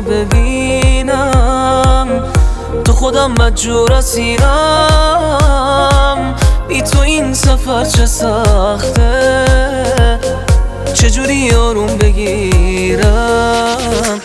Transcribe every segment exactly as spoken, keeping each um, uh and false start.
ببینم، تو خودم مجبور اسیرم. بی تو این سفر چه سخته، چجوری آروم بگیرم.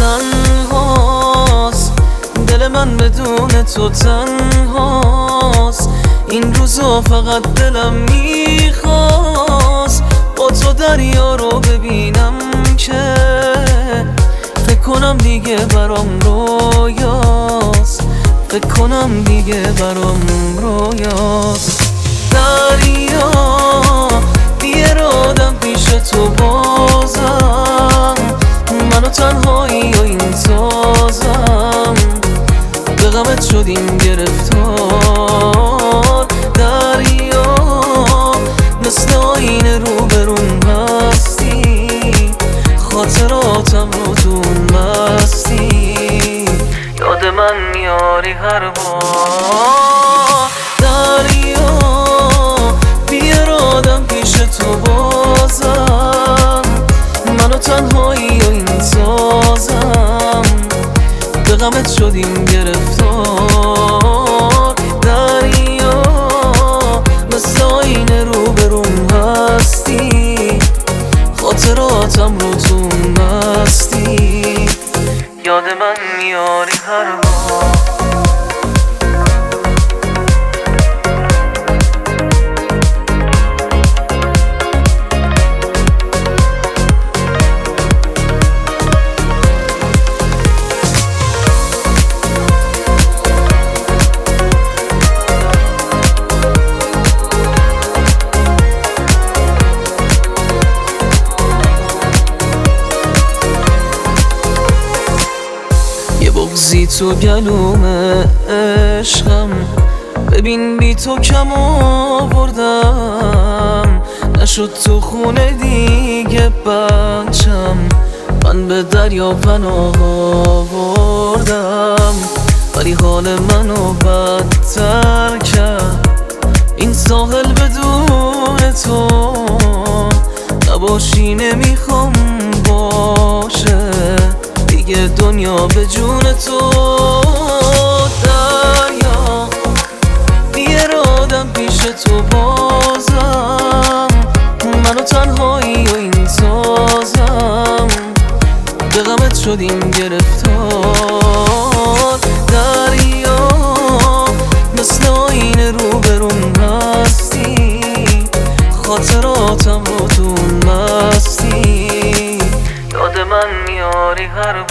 تنهاست دل من بدون تو، تنهاست این روزا، فقط دلم میخواست با تو دریا رو ببینم که فکر کنم دیگه برام رویاست، فکر کنم دیگه برام رویاست. دریا بی ارادم پیش تو بازم، منو تنهایی و این سازم، به غمت شدیم گرفتار. دریا مثل آینه رو برون هستی، خاطراتم رو دون مستی، یاد من میاری هر بار. دریا بی ارادم پیش تو بازم، منو تنهایی و این سازم، به غمت شدیم گرفتار. دریا مثل آینه رو برون هستی، خاطراتم رو تو مستی، یاد من میاری هر بار. بغضی تو گلوم عشقم، ببین بی تو کم آوردم، نشد تو خونه دیگه بچم، من به دریا پناه آوردم، ولی حال منو بدتر کرد این ساحل بدون تو. نباشی نمیخوام باشه دیگه دنیا به جون تو. دریا بی ارادم پیش تو بازم، منو تنهایی و این سازم، به غمت شدیم گرفتار. دریا مثل آینه رو برون هستی، خاطراتم رو تو مستی، یاد من میاری هر بار.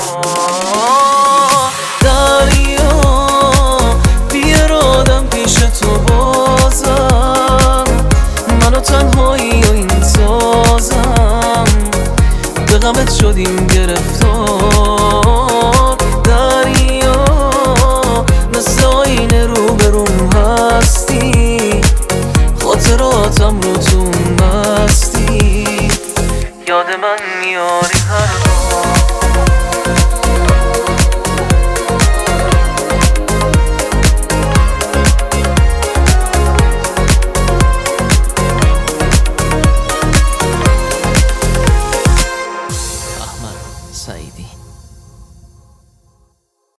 دریا بی ارادم پیش تو بازم، منو تنهایی و این سازم، به غمت شدیم گرفتار.